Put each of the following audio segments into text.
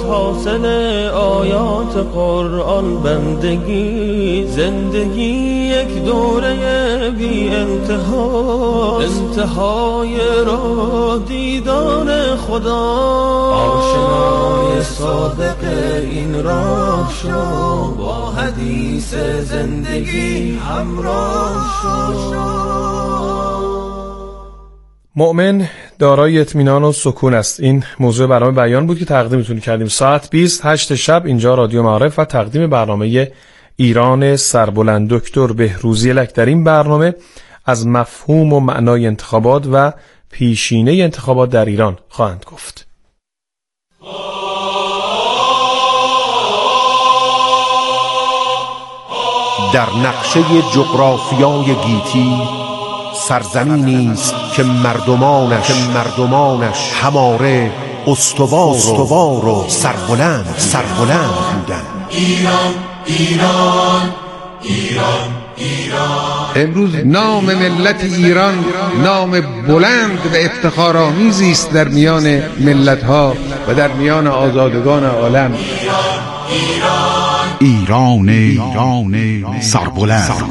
حاصل آیات قرآن بندگی، زندگی یک دوره بی انتها، انتهای راه دیدار خدا. آشنای صادق این راه شو، با حدیث زندگی همراه شو. مؤمن دارای اطمینان و سکون است. این موضوع برنامه بیان بود که تقدیمتون کردیم. ساعت 20:08 شب اینجا رادیو معارف و تقدیم برنامه ایران سربلند. دکتر بهروزی لک در این برنامه از مفهوم و معنای انتخابات و پیشینه انتخابات در ایران خواهند گفت. در نقشه جغرافیای گیتی سرزمینی است که مردمانش هماره استوار و سربلند بودند. ایران. امروز نام ملت ایران نام بلند و افتخارآمیزی است در میان ملت‌ها و در میان آزادگان عالم. ایران سربلند.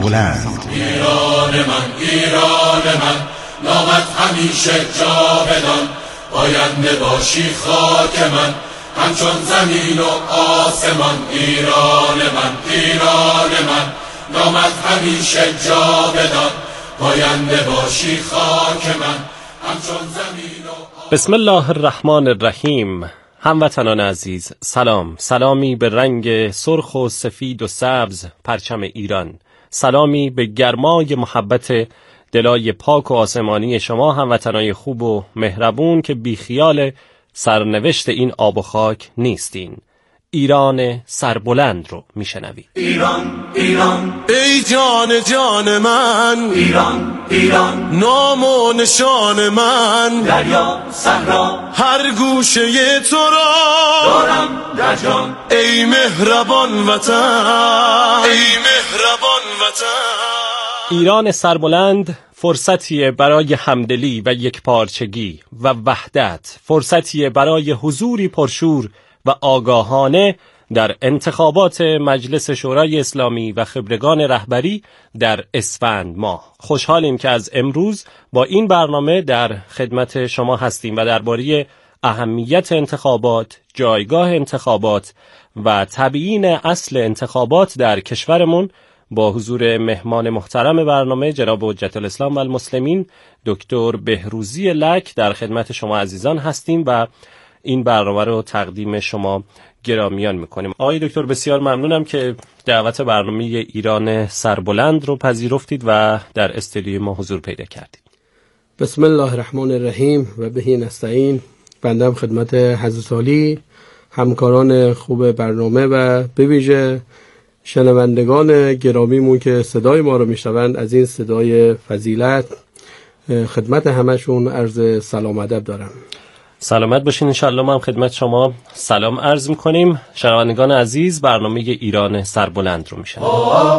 ایران من نامت همیشه جاودان، آینده باشی خاک من همچون زمین و آسمان. ایران من نامت همیشه جاودان، آینده باشی خاک من همچون زمین و آسمان. بسم الله الرحمن الرحیم. هموطنان عزیز، سلامی به رنگ سرخ و سفید و سبز پرچم ایران، سلامی به گرمای محبت دلای پاک و آسمانی شما هموطنای خوب و مهربون که بیخیال سرنوشت این آب و خاک نیستین. ایران سربلند رو میشنوید. ایران ای جان من، ایران نام و نشان من، دریا صحرا هر گوشه تو را دارم در جان. ای مهربان وطن. ایران سربلند فرصتیه برای همدلی و یکپارچگی و وحدت، فرصتیه برای حضوری پرشور و آگاهانه در انتخابات مجلس شورای اسلامی و خبرگان رهبری در اسفند ماه. خوشحالیم که از امروز با این برنامه در خدمت شما هستیم و درباره اهمیت انتخابات، جایگاه انتخابات و تبیین اصل انتخابات در کشورمون با حضور مهمان محترم برنامه جناب حجت الاسلام و المسلمین دکتر بهروزی لک در خدمت شما عزیزان هستیم و این برنامه رو تقدیم شما گرامیان میکنیم. آقای دکتر بسیار ممنونم که دعوت برنامه ایران سربلند رو پذیرفتید و در استودیوی ما حضور پیدا کردید. بسم الله الرحمن الرحیم و بهی نستعین. بنده خدمت حضرت عالی، همکاران خوب برنامه و به ویژه شنوندگان گرامیمون که صدای ما رو میشنوند از این صدای فضیلت خدمت همشون عرض سلام ادب دارم. سلامت باشین. انشالله ما هم خدمت شما سلام عرض میکنیم. شنوندگان عزیز، برنامه ایران سربلند رو میشنوید.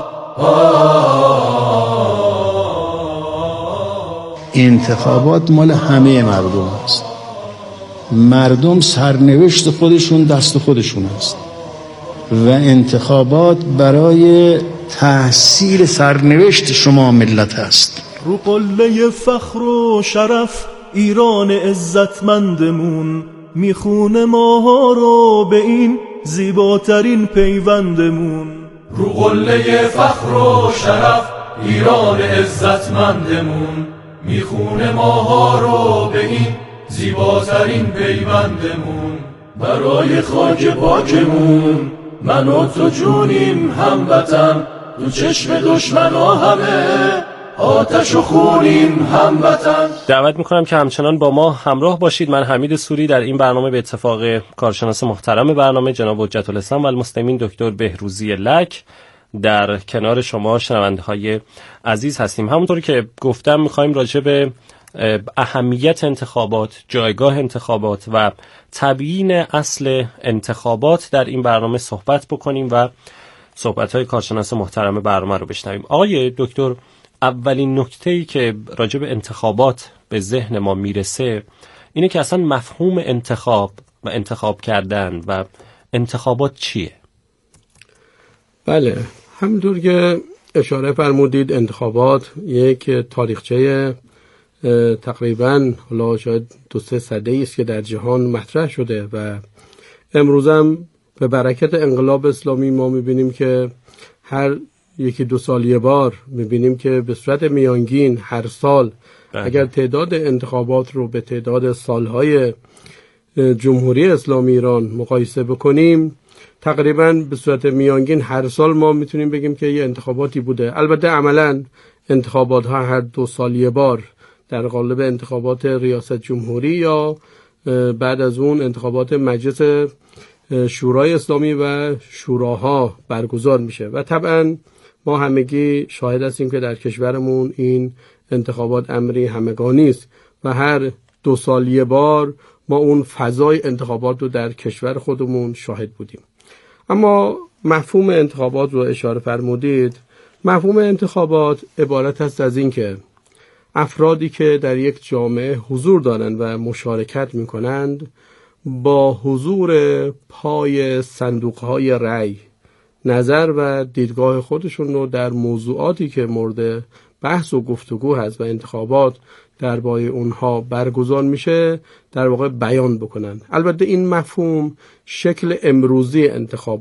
انتخابات مال همه مردم است. مردم سرنوشت خودشون دست خودشون است و انتخابات برای تحصیل سرنوشت شما ملت است. رو قله فخر و شرف ایران عزتمندمون میخونه ماها رو به این زیباترین پیوندمون. رو قله فخر و شرف ایران عزتمندمون میخونه ماها رو به این زیباترین پیوندمون. برای خاک پاکمون من و تو جونیم هموطن، تو چشم دشمنا همه آتش و خونیم هموطن. دعوت میکنم که همچنان با ما همراه باشید. من حمید سوری در این برنامه به اتفاق کارشناس محترم برنامه جناب حجت الاسلام و المسلمین دکتر بهروزی لک در کنار شما شنونده‌های عزیز هستیم. همونطوری که گفتم میخوایم راجع به اهمیت انتخابات، جایگاه انتخابات و تبیین اصل انتخابات در این برنامه صحبت بکنیم و صحبت‌های کارشناس محترم برنامه رو بشنویم. آقای دکتر، اولین نکته‌ای که راجع به انتخابات به ذهن ما میرسه اینه که اصلا مفهوم انتخاب و انتخاب کردن و انتخابات چیه؟ بله، همونطور که اشاره فرمودید انتخابات یک تاریخچه تقریباً حالا شاید 2-3 سده‌ای است که در جهان مطرح شده و امروز هم به برکت انقلاب اسلامی ما می‌بینیم که هر 1-2 سال یه بار می‌بینیم که به صورت میانگین هر سال اگر تعداد انتخابات رو به تعداد سالهای جمهوری اسلامی ایران مقایسه بکنیم تقریباً به صورت میانگین هر سال ما میتونیم بگیم که یه انتخاباتی بوده. البته عملاً انتخابات ها هر 2 سال یه بار در قالب انتخابات ریاست جمهوری یا بعد از اون انتخابات مجلس شورای اسلامی و شوراها برگزار میشه و طبعاً ما همگی شاهد هستیم که در کشورمون این انتخابات امری همگانی است و هر 2 سال یه بار ما اون فضای انتخابات رو در کشور خودمون شاهد بودیم. اما مفهوم انتخابات رو اشاره فرمودید. مفهوم انتخابات عبارت است از این که افرادی که در یک جامعه حضور دارند و مشارکت می‌کنند با حضور پای صندوق‌های رأی نظر و دیدگاه خودشون رو در موضوعاتی که مورد بحث و گفتگو هست و انتخابات درباره اونها برگزار میشه در واقع بیان بکنن. البته این مفهوم شکل امروزی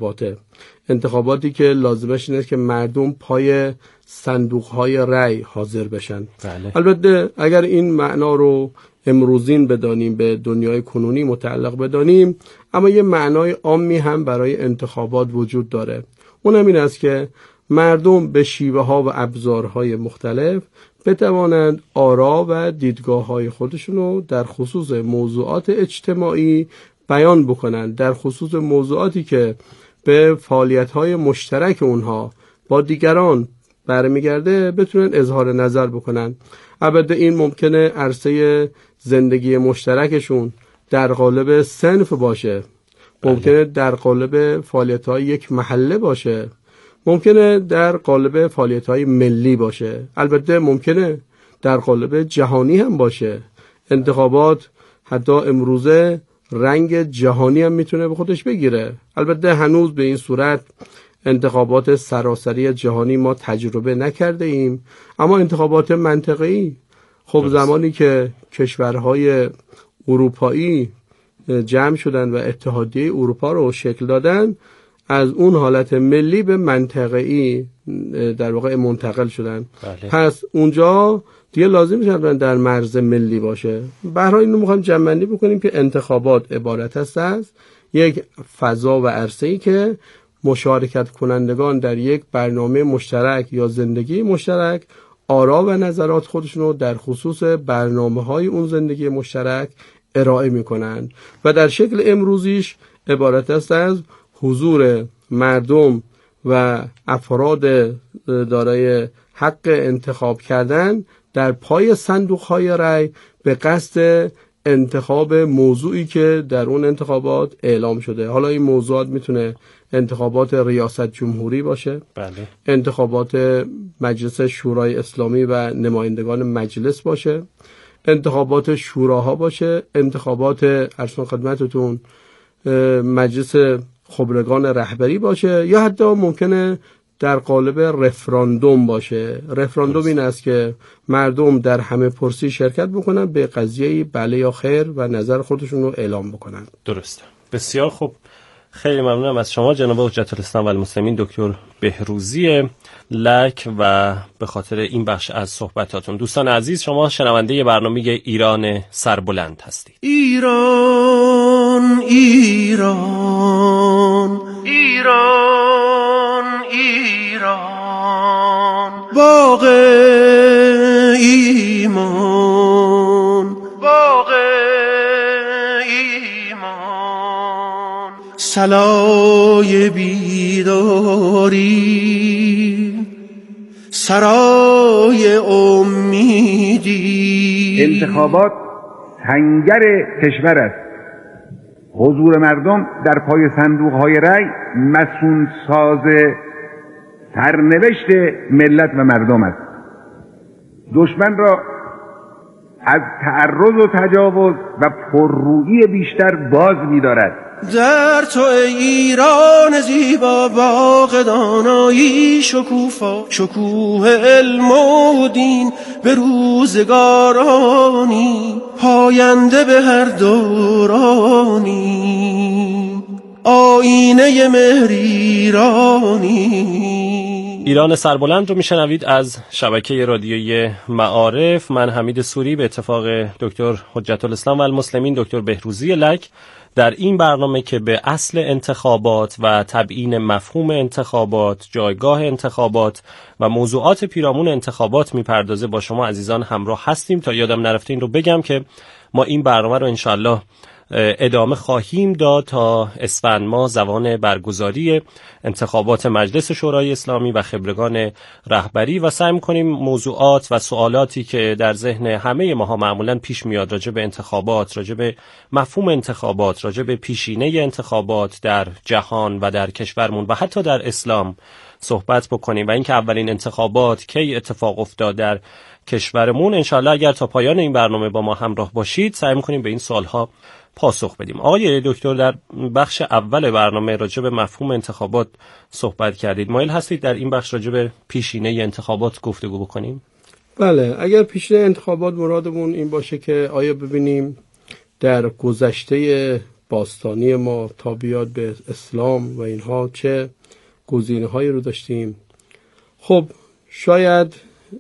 انتخاباتی که لازمش اینه که مردم پای صندوق‌های رأی حاضر بشن. بله. البته اگر این معنا رو امروزین بدانیم، به دنیای کنونی متعلق بدانیم، اما یه معنای عامی هم برای انتخابات وجود داره. اونم این است که مردم به شیوه ها و ابزارهای مختلف بتوانند آرا و دیدگاه های خودشون رو در خصوص موضوعات اجتماعی بیان بکنند، در خصوص موضوعاتی که به فعالیت های مشترک اونها با دیگران برمیگرده بتونن اظهار نظر بکنن. البته این ممکنه عرصه زندگی مشترکشون در قالب صنف باشه، ممکنه در قالب فعالیت‌های یک محله باشه، ممکنه در قالب فعالیت‌های ملی باشه، البته ممکنه در قالب جهانی هم باشه. انتخابات حتی امروزه رنگ جهانی هم میتونه به خودش بگیره. البته هنوز به این صورت انتخابات سراسری جهانی ما تجربه نکرده ایم، اما انتخابات منطقه‌ای خب زمانی که کشورهای اروپایی جمع شدن و اتحادیه اروپا رو شکل دادن، از اون حالت ملی به منطقه‌ای در واقع منتقل شدن. بله. پس اونجا دیگه لازم نیست در مرز ملی باشه. به هر حال اینو می‌خوایم جمع‌بندی بکنیم که انتخابات عبارت است از یک فضا و عرصه‌ای که مشارکت کنندگان در یک برنامه مشترک یا زندگی مشترک آرا و نظرات خودشون رو در خصوص برنامه‌های اون زندگی مشترک ارائه می‌کنند و در شکل امروزیش عبارت است از حضور مردم و افراد دارای حق انتخاب کردن در پای صندوق‌های رأی به قصد انتخاب موضوعی که در اون انتخابات اعلام شده. حالا این موضوعات میتونه انتخابات ریاست جمهوری باشه، بله. انتخابات مجلس شورای اسلامی و نمایندگان مجلس باشه، انتخابات شوراها باشه، انتخابات ارسان خدمتتون مجلس خبرگان رهبری باشه، یا حتی ممکنه در قالب رفراندوم باشه. رفراندوم این است که مردم در همه پرسی شرکت بکنن، به قضیه بله یا خیر و نظر خودشون رو اعلام بکنن. درسته. بسیار خوب. خیلی ممنونم از شما جناب حجت الاسلام و المسلمین دکتر بهروزی لک و به خاطر این بخش از صحبتاتون. دوستان عزیز، شما شنونده برنامه ایران سربلند هستید. ایران ایران ایران ایران باغ ایمان باغ ایمان سلای بیداری سرای امیدی. انتخابات سنگر کشور است. حضور مردم در پای صندوق‌های رأی مسئول ساز سرنوشت ملت و مردم است. دشمن را از تعرض و تجاوز و پررویی بیشتر باز می‌دارد. در تو ای ایران زیبا، باغ دانایی شکوفا، شکوه علم و دین به روزگارانی، پاینده به هر دورانی، آینه مهر ایرانی. ایران سربلند رو میشنوید از شبکه رادیویی معارف. من حمید سوری به اتفاق دکتر حجت الاسلام و المسلمین دکتر بهروزی لک در این برنامه که به اصل انتخابات و تبیین مفهوم انتخابات، جایگاه انتخابات و موضوعات پیرامون انتخابات میپردازه با شما عزیزان همراه هستیم. تا یادم نرفته این رو بگم که ما این برنامه رو انشالله ادامه خواهیم داد تا اسفند ماه، زمان برگزاری انتخابات مجلس شورای اسلامی و خبرگان رهبری، و سعی می‌کنیم موضوعات و سوالاتی که در ذهن همه ماها معمولاً پیش میاد راجع به انتخابات، راجع به مفهوم انتخابات، راجع به پیشینه انتخابات در جهان و در کشورمون و حتی در اسلام صحبت بکنیم و اینکه اولین انتخابات کی اتفاق افتاد در کشورمون. انشالله اگر تا پایان این برنامه با ما همراه باشید سعی می‌کنیم به این سوالها پاسخ بدیم. آقای دکتر، در بخش اول برنامه راجع به مفهوم انتخابات صحبت کردید. مایل هستید در این بخش راجع به پیشینه انتخابات گفتگو بکنیم؟ بله، اگر پیشینه انتخابات مرادمون این باشه که آیا ببینیم در گذشته باستانی ما تا بیاد به اسلام و اینها چه گزینه‌هایی رو داشتیم. خب شاید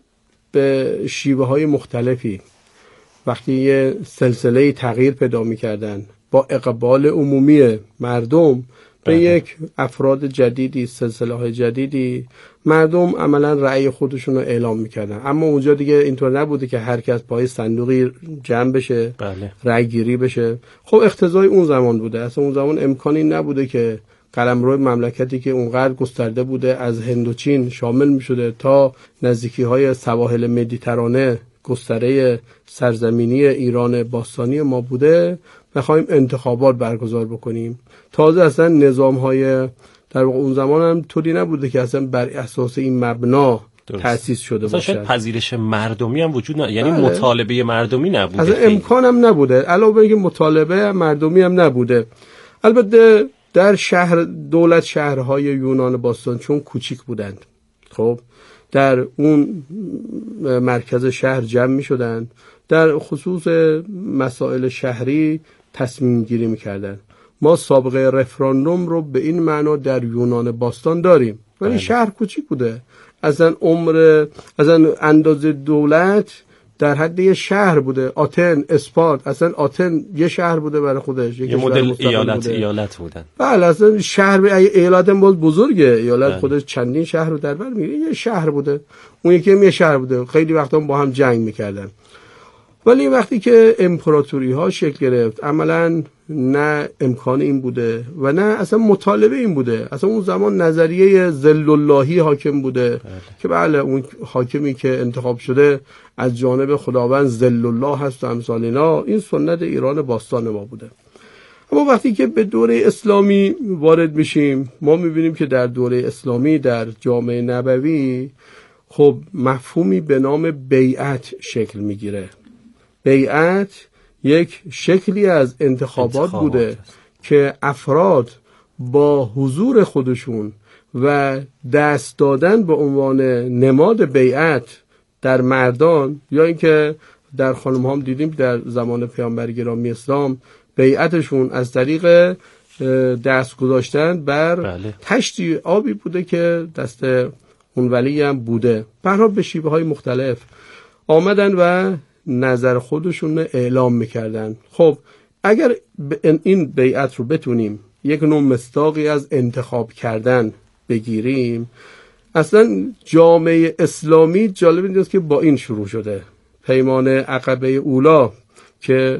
به شیوه‌های مختلفی وقتی یه سلسله تغییر پیدا می‌کردن با اقبال عمومی مردم به یک افراد جدیدی، سلسله‌های جدیدی، مردم عملاً رأی خودشون رو اعلام می‌کردن. اما اونجا دیگه اینطور نبوده که هر کس پای صندوقی جمع بشه، رأی گیری بشه. خب اقتضای اون زمان بوده. اصلا اون زمان امکانی نبوده که قلمرو مملکتی که اونقدر گسترده بوده از هند و چین شامل می‌شده تا نزدیکی‌های سواحل مدیترانه، گستره سرزمینی ایران باستانی ما بوده، بخوایم انتخابات برگزار بکنیم. تازه اصلا نظام‌های در واقع اون زمان هم طوری نبوده که اصلا بر اساس این مبنا تأسیس شده باشه. شاید پذیرش مردمی هم وجود نداره، یعنی مطالبه مردمی نبوده، اصلا امکان هم نبوده. علاوه بر اینکه مطالبه مردمی هم نبوده. البته در دولت شهرهای یونان باستان چون کوچیک بودند، خب در اون مرکز شهر جمع می شدن، در خصوص مسائل شهری تصمیم گیری می کردن. ما سابقه رفراندوم رو به این معنا در یونان باستان داریم، ولی شهر کوچیک بوده. اصلا اندازه دولت در حد یه شهر بوده. آتن، اسپارت، اصلا آتن یه شهر بوده برای خودش، یه مدل ایالت بودن. بله، اصلا شهر ایالت هم باز بزرگه، ایالت خودش چندین شهر رو در بر میگیره. یه شهر بوده، اون یکی هم یه شهر بوده. خیلی وقتا با هم جنگ میکردن. ولی وقتی که امپراتوری ها شکل گرفت، عملا نه امکان این بوده و نه اصلا مطالبه این بوده. اصلا اون زمان نظریه ذل اللهی حاکم بوده که بله اون حاکمی که انتخاب شده از جانب خداوند ذل الله هست و امثال اینا. این سنت ایران باستان ما بوده. اما وقتی که به دوره اسلامی وارد میشیم، ما میبینیم که در دوره اسلامی در جامعه نبوی خب مفهومی به نام بیعت شکل میگیره. بیعت یک شکلی از انتخابات بوده که افراد با حضور خودشون و دست دادن به عنوان نماد بیعت در مردان، یا اینکه در خانم هم دیدیم در زمان پیامبر گرامی اسلام بیعتشون از طریق دست گذاشتن بر تشتی آبی بوده که دست اون ولی هم بوده. برها به شیوه های مختلف آمدن و نظر خودشون اعلام میکردن. خب اگر این بیعت رو بتونیم یک نوع مصداقی از انتخاب کردن بگیریم، اصلا جامعه اسلامی جالب اینجاست که با این شروع شده. پیمان عقبه اولا که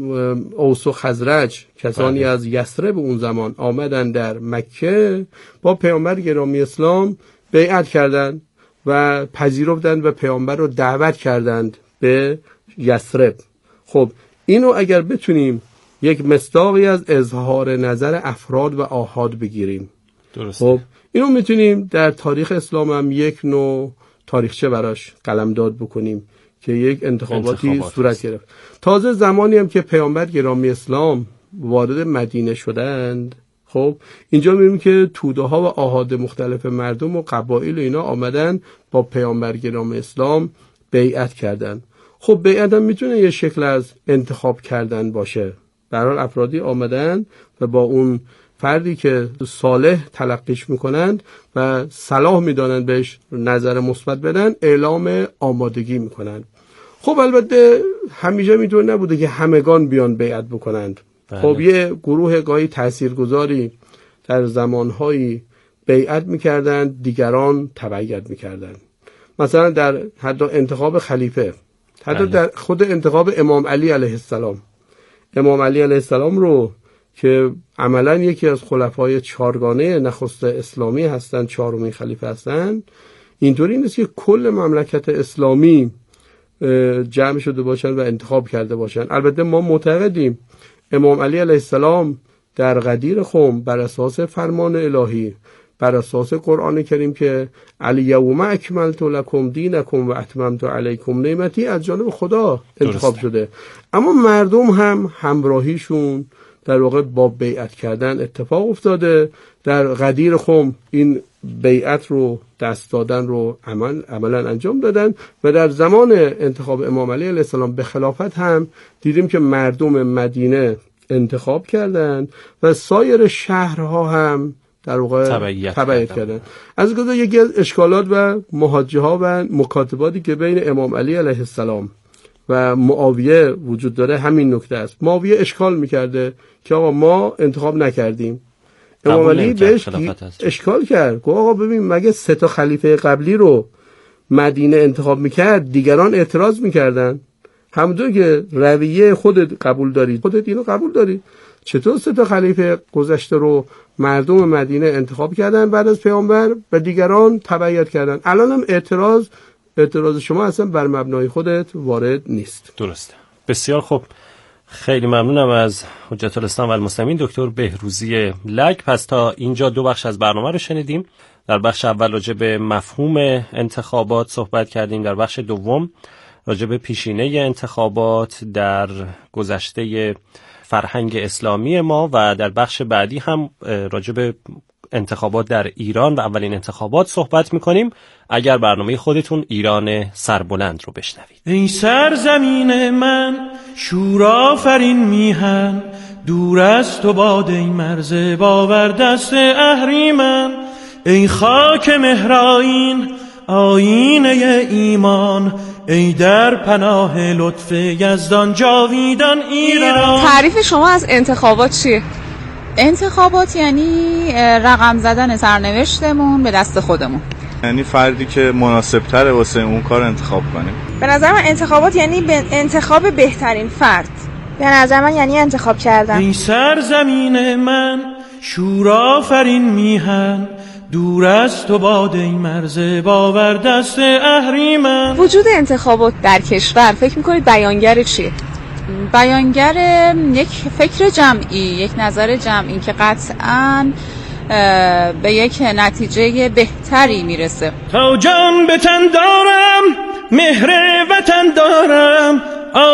اوس و خزرج، کسانی از یثرب اون زمان آمدن در مکه، با پیامبر گرامی اسلام بیعت کردند و پذیرفتند و پیامبر رو دعوت کردند به یثرب. خب اینو اگر بتونیم یک مصداقی از اظهار نظر افراد و آحاد بگیریم، درسته. خب اینو میتونیم در تاریخ اسلام هم یک نوع تاریخچه براش قلمداد بکنیم که یک انتخاباتی صورت گرفت. تازه زمانی هم که پیامبر گرامی اسلام وارد مدینه شدند، خب اینجا میبینیم که توده ها و آحاد مختلف مردم و قبایل و اینا آمدن با پیامبر گرامی اسلام بیعت کردن. خب بیعت هم میتونه یه شکل از انتخاب کردن باشه. به هر حال افرادی آمدن و با اون فردی که صالح تلقیش میکنند و صلاح میدانند بهش نظر مثبت بدن اعلام آمادگی میکنند. خب البته همیشه میتونه نبوده که همگان بیان بیعت بکنند. خب یه گروه گاهی تاثیرگذاری در زمانهایی بیعت میکردند، دیگران تبعیت میکردند. مثلا در حتی انتخاب خلیفه، حتی در خود انتخاب امام علی علیه السلام. امام علی علیه السلام رو که عملا یکی از خلفای چهارگانه نخست اسلامی هستند، چهارمین خلیفه هستند، اینطوری نیست که کل مملکت اسلامی جمع شده باشن و انتخاب کرده باشن. البته ما معتقدیم امام علی علیه السلام در غدیر خم بر اساس فرمان الهی، بر اساس قرآن کریم که الیوم اکملت لکم دینکم و اتممت علیکم نعمتی از جانب خدا انتخاب شده. اما مردم هم همراهیشون در واقع با بیعت کردن اتفاق افتاده. در غدیر خم این بیعت رو دست دادن رو عملا انجام دادن و در زمان انتخاب امام علی علیه السلام به خلافت هم دیدیم که مردم مدینه انتخاب کردند و سایر شهرها هم در واقع تبعیت کردن. از گذشته یکی از اشکالات و محاجه ها و مکاتباتی که بین امام علی علیه السلام و معاویه وجود داره همین نکته است. معاویه اشکال میکرده که آقا ما انتخاب نکردیم. امام علی بهش اشکال کرد، گفت آقا ببین مگه 3 خلیفه قبلی رو مدینه انتخاب میکرد دیگران اعتراض میکردن؟ همونطور که رویه خودت قبول داری، خودت اینو قبول داری، چطور 3 خلیفه گذشته رو مردم مدینه انتخاب کردن بعد از پیامبر و دیگران تبعیت کردن؟ الان هم اعتراض شما اصلا بر مبنای خودت وارد نیست. درسته. بسیار خوب، خیلی ممنونم از حجت الاسلام و المسلمین دکتر بهروزی لک. پس تا اینجا 2 بخش از برنامه رو شنیدیم. در بخش اول راجع به مفهوم انتخابات صحبت کردیم، در بخش دوم راجع به پیشینه انتخابات در گذشته فرهنگ اسلامی ما و در بخش بعدی هم راجع به انتخابات در ایران و اولین انتخابات صحبت میکنیم. اگر برنامه خودتون ایران سربلند رو بشنوید. ای سرزمین من شورآفرین میهن، دور از تو باد ای مرز باور دست اهریمن. ای خاک مهرآیین آیینه ایمان، ای در پناه لطف یزدان جاویدان ایران. تعریف شما از انتخابات چیه؟ انتخابات یعنی رقم زدن سرنوشتمون به دست خودمون، یعنی فردی که مناسب تره واسه اون کار انتخاب کنیم. به نظر من انتخابات یعنی انتخاب بهترین فرد. به نظر من یعنی انتخاب کردن. این سرزمین من شورآفرین میهن، دور از تو باد ای مرز باور دست اهریمن. وجود انتخابات در کشور فکر میکنید بیانگر چیه؟ بیانگر یک فکر جمعی، یک نظر جمعی که قطعاً به یک نتیجه بهتری میرسه. تا جان به تن دارم مهر وطن دارم،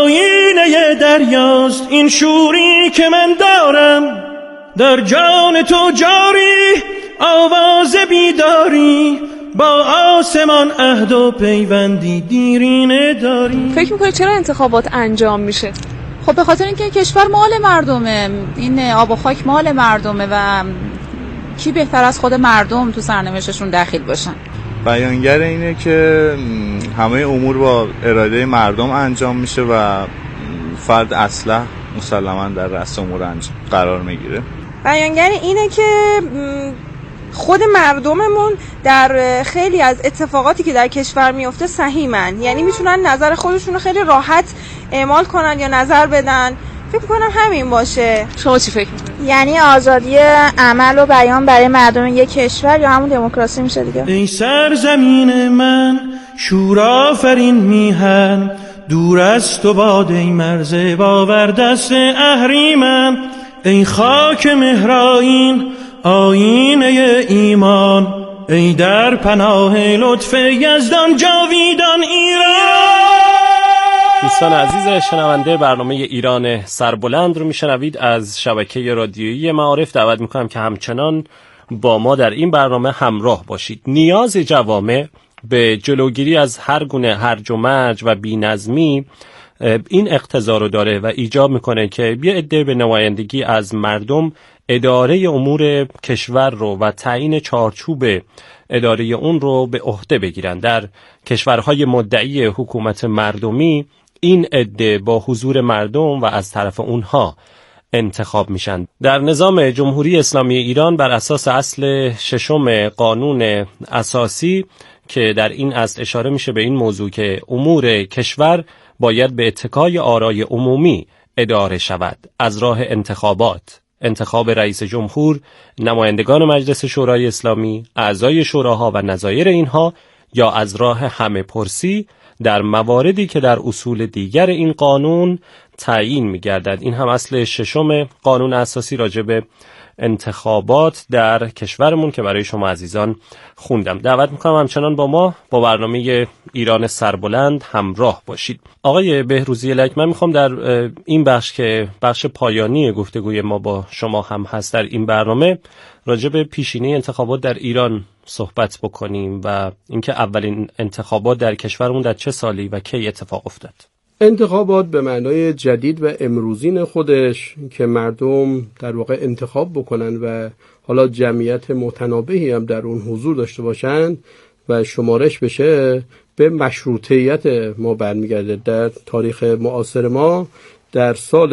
آینه دریاست این شوری که من دارم. در جان تو جاری آواز بیداری، با آسمان عهد و پیوندی دیرینه داری. فکر میکنی چرا انتخابات انجام میشه؟ خب به خاطر اینکه کشور مال مردمه، این آب و خاک مال مردمه و کی بهتر از خود مردم تو سرنوشتشون دخیل باشن. بیانگر اینه که همه امور با اراده مردم انجام میشه و فرد اصلا مسلما در رأس امور قرار میگیره. بیانگر اینه که خود مردممون در خیلی از اتفاقاتی که در کشور میفته سهیمن، یعنی میتونن نظر خودشون رو خیلی راحت اعمال کنن یا نظر بدن. فکر کنم همین باشه. شما چی فکر می‌کنید؟ یعنی آزادی عمل و بیان برای مردم یک کشور یا همون دموکراسی میشه دیگه. ای سرزمین من شورآفرین میهن، دور از تو باد ای مرز باور دست اهریمن. ای خاک مهرآیین آیینه ایمان، ای در پناه لطف یزدان جاویدان ایران. دوستان عزیز شنونده برنامه ایران سربلند رو میشنوید از شبکه رادیویی معارف. دعوت میکنم که همچنان با ما در این برنامه همراه باشید. نیاز جوامع به جلوگیری از هر گونه هرج و مرج و بی‌نظمی این اقتضا رو داره و ایجاب میکنه که یه عده به نمایندگی از مردم اداره امور کشور رو و تعیین چارچوب اداره اون رو به عهده بگیرن. در کشورهای مدعی حکومت مردمی این عده با حضور مردم و از طرف اونها انتخاب میشن. در نظام جمهوری اسلامی ایران بر اساس اصل 6 قانون اساسی که در این اصل اشاره میشه به این موضوع که امور کشور باید به اتکای آرای عمومی اداره شود از راه انتخابات، انتخاب رئیس جمهور، نمایندگان مجلس شورای اسلامی، اعضای شوراها و نظایر اینها، یا از راه همه پرسی در مواردی که در اصول دیگر این قانون تعیین می‌گردد. این هم اصل 6 قانون اساسی راجع به انتخابات در کشورمون که برای شما عزیزان خوندم. دعوت میکنم همچنان با ما با برنامه ایران سربلند همراه باشید. آقای بهروزی لک، من میخوام در این بخش که بخش پایانی گفتگوی ما با شما هم هست در این برنامه راجع به پیشینه انتخابات در ایران صحبت بکنیم و اینکه اولین انتخابات در کشورمون در چه سالی و کی اتفاق افتاد. انتخابات به معنای جدید و امروزین خودش که مردم در واقع انتخاب بکنن و حالا جمعیت متنابهی هم در اون حضور داشته باشن و شمارش بشه، به مشروطیت ما برمیگرده. در تاریخ معاصر ما در سال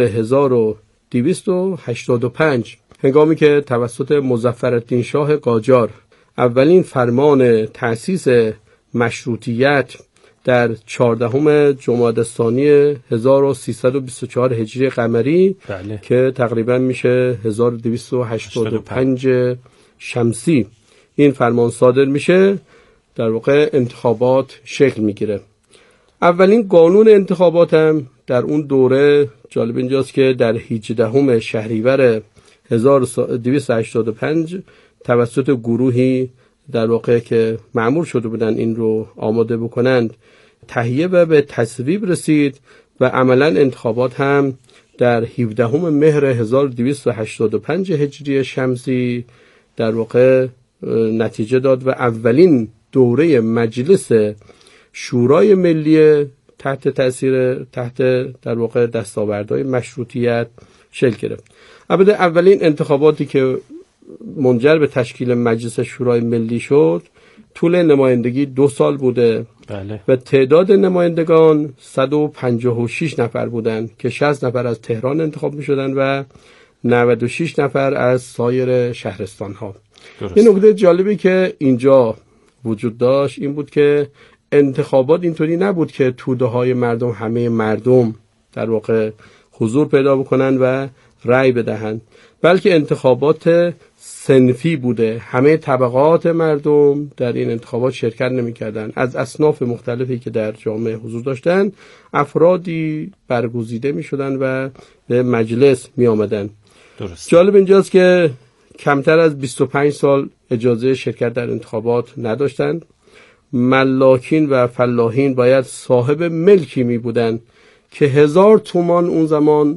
1285 هنگامی که توسط مظفرالدین شاه قاجار اولین فرمان تأسیس مشروطیت در 14 جمادی الثانی 1324 هجری قمری که تقریبا میشه 1285 شمسی این فرمان صادر میشه، در واقع انتخابات شکل میگیره. اولین قانون انتخابات هم در اون دوره جالب اینجاست که در 18 شهریور 1285 توسط گروهی در واقع که مأمور شده بودن این رو آماده بکنند تهیه و به تصویب رسید و عملا انتخابات هم در 17 مهر 1285 هجری شمسی در واقع نتیجه داد و اولین دوره مجلس شورای ملی تحت در واقع دستاوردهای مشروطیت شکل گرفت. البته اولین انتخاباتی که منجر به تشکیل مجلس شورای ملی شد طول نمایندگی 2 سال بوده. بله. و تعداد نمایندگان 156 نفر بودند که 60 نفر از تهران انتخاب می شدن و 96 نفر از سایر شهرستان ها. یه نکته جالبی که اینجا وجود داشت این بود که انتخابات اینطوری نبود که توده های مردم همه مردم در واقع حضور پیدا بکنن و رأی بدهند، بلکه انتخابات صنفی بوده. همه طبقات مردم در این انتخابات شرکت نمی‌کردند. از اصناف مختلفی که در جامعه حضور داشتند افرادی برگزیده می‌شدند و به مجلس می‌آمدند. درست. جالب اینجاست که کمتر از 25 سال اجازه شرکت در انتخابات نداشتند. ملاکین و فلاحین باید صاحب ملکی می‌بودند که 1000 تومان اون زمان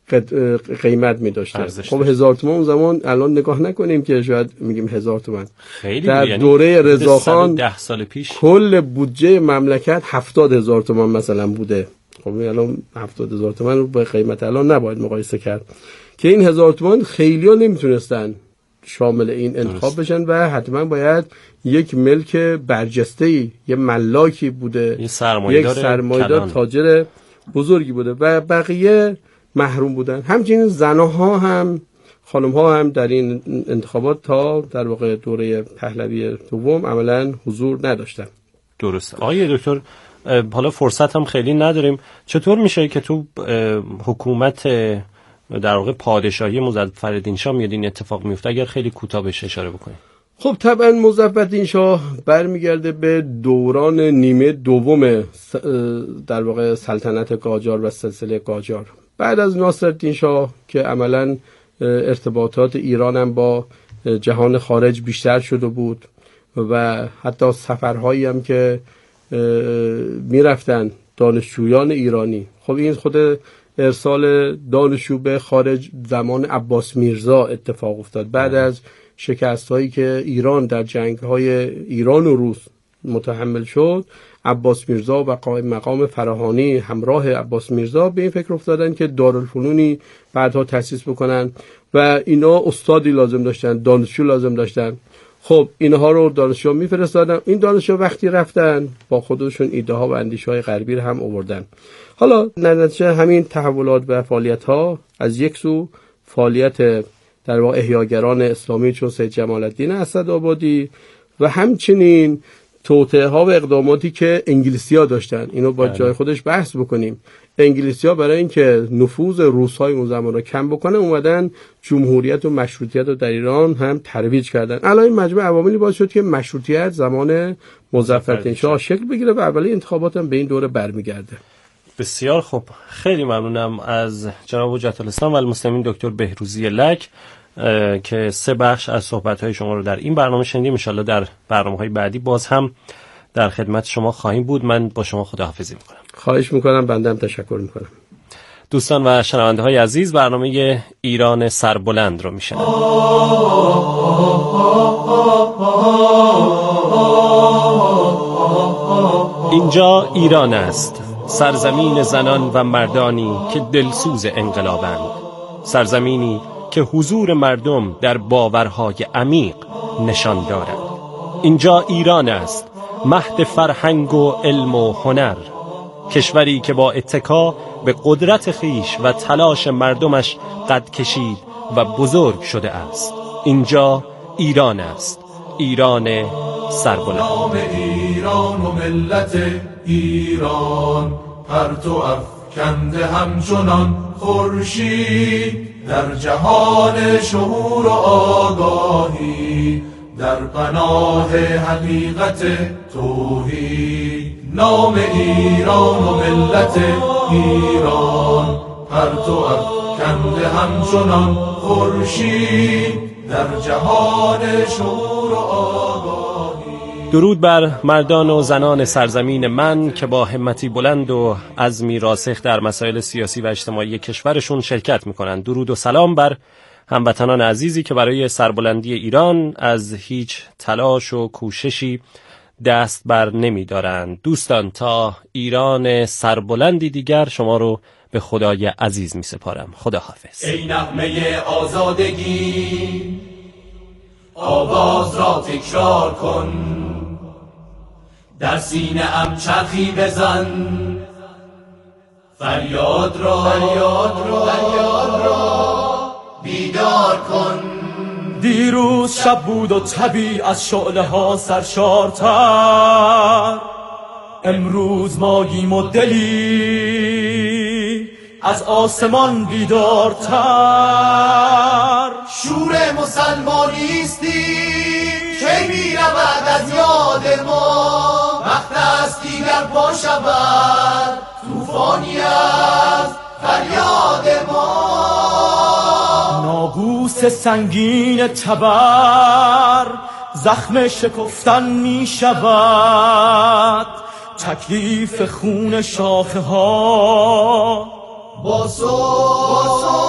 قیمت می داشته. خب 1000 تومان اون زمان الان نگاه نکنیم که شاید میگیم 1000 تومان. در دوره رضاخان 10 سال پیش کل بودجه مملکت 70,000 تومان مثلا بوده. خب الان 70,000 تومان رو با قیمت الان نباید مقایسه کرد که این 1000 تومان خیلی ها نمیتونستن شامل این انتخاب بشن و حتما باید یک ملک برجسته‌ای، یه ملاکی بوده، یک سرمایه‌دار تاجر بزرگی بوده و بقیه محروم بودن. همچنین زنها هم خانم‌ها هم در این انتخابات تا در واقع دوره پهلوی دوم عملاً حضور نداشتن. درست. آقای دکتر حالا فرصت هم خیلی نداریم، چطور میشه که تو حکومت در واقع پادشاهی مظفرالدین شاه میاد این اتفاق میفته؟ اگر خیلی کوتاه بهش اشاره بکنید. خب طبعا مظفرالدین شاه برمیگرده به دوران نیمه دوم در واقع سلطنت قاجار و سلسله قاجار. بعد از ناصرالدین شاه که عملاً ارتباطات ایران هم با جهان خارج بیشتر شده بود و حتی سفرهایی هم که میرفتن دانشجویان ایرانی. خب این خود ارسال دانشجو به خارج زمان عباس میرزا اتفاق افتاد، بعد از شکست‌هایی که ایران در جنگ‌های ایران و روس متحمل شد. عباس میرزا و قائم مقام فراهانی همراه عباس میرزا به این فکر افتادن که دارالفنونی بعدها تأسیس بکنن و اینا استادی لازم داشتن، دانشجو لازم داشتن. خب اینها رو دانشجو میفرستادن. این دانشجو وقتی رفتن با خودشون ایده ها و اندیشه های غربی رو هم آوردن. حالا نتیجه همین تحولات و فعالیت ها، از یک سو فعالیت در واقع احیاگران اسلامی چون سید جمال الدین اسدآبادی و همچنین توطئه ها و اقداماتی که انگلیسی‌ها داشتن، اینو با جای خودش بحث بکنیم. انگلیسی‌ها برای اینکه نفوذ روس‌های اون زمان رو کم بکنن اومدن جمهوریت و مشروطیت رو در ایران هم ترویج کردن. الان این مجموعه عواملی باعث شد که مشروطیت زمان مظفرالدین شاه شکل بگیره و اولی انتخابات هم به این دوره برمیگرده. بسیار خوب، خیلی ممنونم از جناب حجت الاسلام و المسلمین دکتر بهروزی لک که 3 بخش از صحبت‌های شما رو در این برنامه شنیدیم. ان شاءالله در برنامه‌های بعدی باز هم در خدمت شما خواهیم بود. من با شما خداحافظی می‌کنم. خواهش می‌کنم، بنده هم تشکر می‌کنم. دوستان و شنونده‌های عزیز، برنامه ایران سربلند رو میشنوید. اینجا ایران است، سرزمین زنان و مردانی که دلسوز انقلابند، سرزمینی که حضور مردم در باورهای عمیق نشان دارد. اینجا ایران است، مهد فرهنگ و علم و هنر، کشوری که با اتکا به قدرت خیش و تلاش مردمش قد کشید و بزرگ شده است. اینجا ایران است، ایران سربلند. نام ایران و ملت ایران پرتو افکنده همچنان خورشید در جهان شعور و آگاهی، در پناه حقیقت توحید. نام ایران و ملت ایران پرتو افکنده همچنان خورشید در جهان شعور و آگاهی. درود بر مردان و زنان سرزمین من که با همتی بلند و عزمی راسخ در مسائل سیاسی و اجتماعی کشورشون شرکت میکنند. درود و سلام بر هموطنان عزیزی که برای سربلندی ایران از هیچ تلاش و کوششی دست بر نمی دارند. دوستان، تا ایران سربلندی دیگر شما رو به خدای عزیز می سپارم. خدا حافظ. ای نغمه آزادگی آواز را تکرار کن، در سینه ام چرخی بزن، فریاد را بیدار کن. دیروز شب بود و طبیع از شعله ها سرشارتر، امروز ماییم و دلی از آسمان بیدارتر. شور مسلمانیستی کی می رود از یاد ما، وقت است دیگر پا شود طوفانی از فریاد ما. ناقوس سنگین تبر زخم شکفتن می شود، تکلیف خون شاخه ها با صبح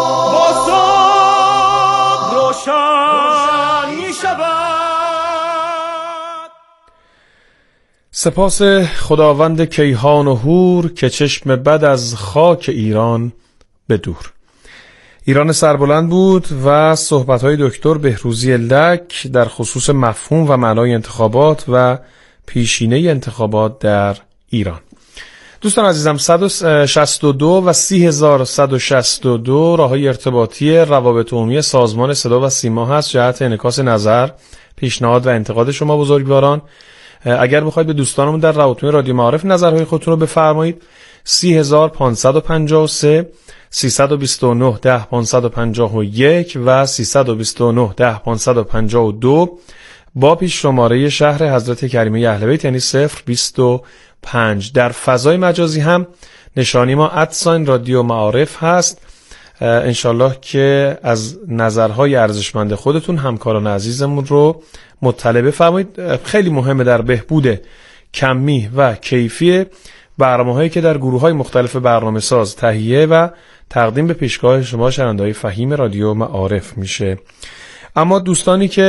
روشن می شود. سپاس خداوند کیهان و هور که چشم بد از خاک ایران به دور. ایران سربلند بود و صحبت‌های دکتر بهروزی لک در خصوص مفهوم و معنای انتخابات و پیشینه انتخابات در ایران. دوستان عزیزم، 162 و 30162 راههای ارتباطی روابط عمومی سازمان صدا و سیما هست جهت انعکاس نظر، پیشنهاد و انتقاد شما بزرگواران. اگر بخواید به دوستانمون در روابط عمومی رادیو معارف نظرهای خودتون رو بفرمایید. 30553 329 10 551 و 329 10 552 با پیش شماره شهر حضرت کریمه اهل بیت یعنی 025. در فضای مجازی هم نشانی ما @رادیو معارف هست. انشالله که از نظرهای ارزشمند خودتون همکاران عزیزمون رو مطلع بفرمایید. خیلی مهمه در بهبود کمی و کیفی برنامه‌هایی که در گروه‌های مختلف برنامه‌ساز تهیه و تقدیم به پیشگاه شما شنونده‌های فهیم رادیو معارف میشه. اما دوستانی که